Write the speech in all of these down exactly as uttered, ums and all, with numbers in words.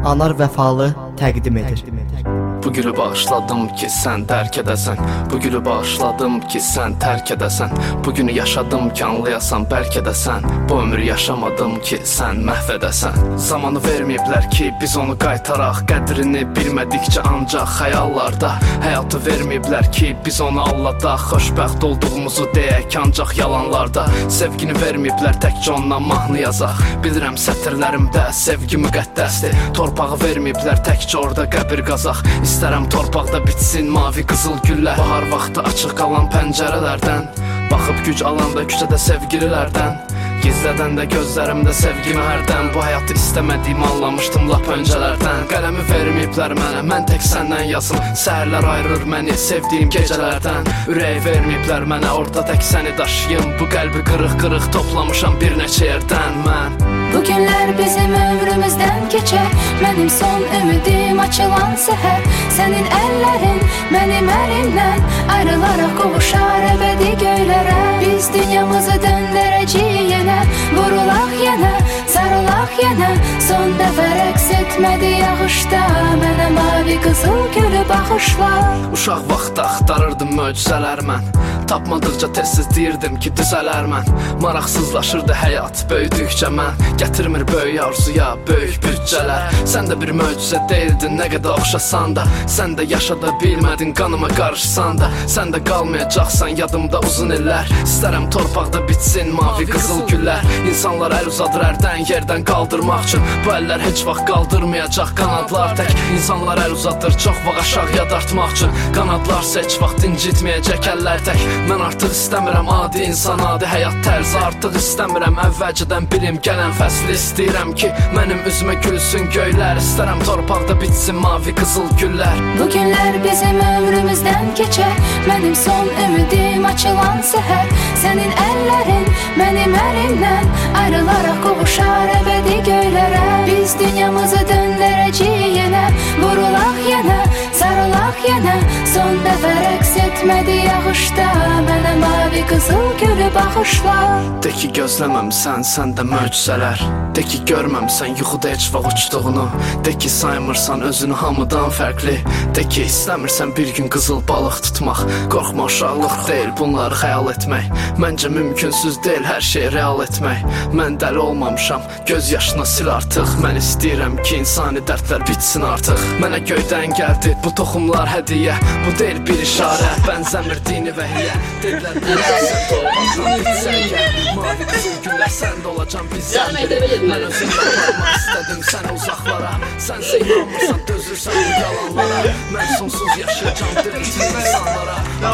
Anar Vəfalı təqdim edir. Bu gülü bağışladım ki sən tərk edəsən. Bu gülü bağışladım ki sən tərk edəsən. Bu günü yaşadım ki anlayasan bəlkə də sən. Bu ömrü yaşamadım ki sən məhv edəsən. Zamanı verməyiblər ki biz onu qaytaraq. Qədrini bilmədikcə ancaq xəyallarda. Həyatı verməyiblər ki biz onu alladaq. Xoşbəxt olduğumuzu deyək ancaq yalanlarda. Sevgini verməyiblər təkcə ondan mahnı yazaq. Bilirəm sətirlərimdə sevgi müqəddəsdir. Torpağı verməyiblər təkcə orada qəbir qazaq. İstərəm torpaqda bitsin mavi qızıl güllər. Bahar vaxtı açıq qalan pəncərələrdən baxıb güc alanda küçədə sevgililərdən. Gizlədən də gözlərimdə sevgimi hərdən. Bu həyatı istəmədiyimi anlamışdım lap öncələrdən. Qələmi verməyiblər mənə, mən tək səndən yazım. Səhərlər ayırır məni sevdiyim gecələrdən. Ürək verməyiblər mənə, orada tək səni daşıyım. Bu qəlbi qırıq-qırıq toplamışam bir neçə yerdən mən. Bu günlər bizim ömrümüzdən keçər. Mənim son ümidim açılan səhər. Sənin əllərin mənim əlimdən ayrılaraq qovuşar əbədi göylərə. Biz dünyamızı döndərəcəyik yenə. Vurulaq yenə, sarılaq yenə. Son dəfə rəqs etmədi yağışda. Mənə mavi qızıl gülü bağışla. Uşaq vaxtda axtarırdım möcüzələr mən. Tapmadıqca tez-tez deyirdim ki düzələr mən. Maraqsızlaşırdı həyat böyüdükcə mən. Gətirmir böyük arzuya böyük bütcələr. Sən də bir möcüzə deyildin nə qədər oxşasan da. Sən də yaşada bilmədin qanıma qarışsan da. Sən də qalmayacaqsan yadımda uzun illər. İstərəm torpaqda bitsin mavi qızıl güllər. İnsanlar əl uzadır ərdən yerdən qaldırmaq üçün. Bu əllər heç vaxt qaldırmayacaq qanadlar tək. İnsanlar əl uzadır çox vaxt aşağıya dartmaq üçün. Qanadlarsa heç vaxt incitməyəcək əllər tək. Mən artıq istəmirəm adi insan, adi həyat tərzi. Artıq istəmirəm əvvəlcədən bilim gələn fəsli. İstəyirəm ki mənim üzümə gülsün göylər. İstərəm torpaqda bitsin mavi qızıl güllər. Bu günlər bizim ömrümüzdən keçər. Mənim son ümidim açılan səhər. Sənin əllərin mənim əlimdən ayrılaraq qovuşar əbədi göylərə. Biz dünyamızı döndərəcəyik yenə. Vurulaq yenə, sarılaq yenə. Son dəfə rəqs etmədi yağışda. Mənə mavi qızıl gülü bağışla. De ki gözləməmsən sən də möcüzələr. De ki görməmsən yuxuda heç vaxt uçduğunu. De ki saymırsan özünü hamıdan fərqli. De ki istəmirsən bir gün qızıl balıq tutmaq. Qorxma uşaqlıq deyil bunları xəyal etmək. Məncə mümkünsüz deyil hər şey real etmək. Mən dəli olmamışam, göz yaşına sil artıq. Mən istəyirəm ki insani dərdlər bitsin artıq. Mənə göydən gəldi bu toxumlar hədiyyə. Bu deyil bir işarə, bənzəmir dini və hiyə. Dedilər sən torpaqdan bitsən gəl. Mavi qızıl güllər səndə olacam bizdən biri. Mən özümdə aparmaq istədim səni uzaqlara. Sənsə inanmırsan, dözürsən bu yalanlara. Mən sonsuz yaşayacam diriltin insanlara.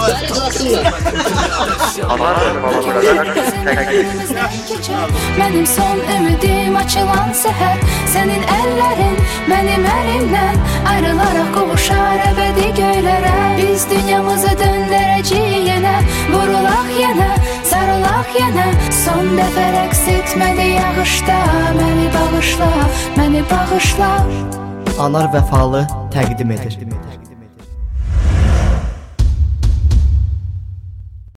Mənim son ümidim açılan səhər. Sənin əllərin mənim əlimdən ayrılaraq qovuşar əbədi göylərə. Biz dünyamızı döndərəcəyik yenə. Vurulaq yenə, sarılaq yenə. Son dəfə rəqs etmədi yağışda. Məni bağışla, məni bağışla. Anar Vəfalı təqdim edir.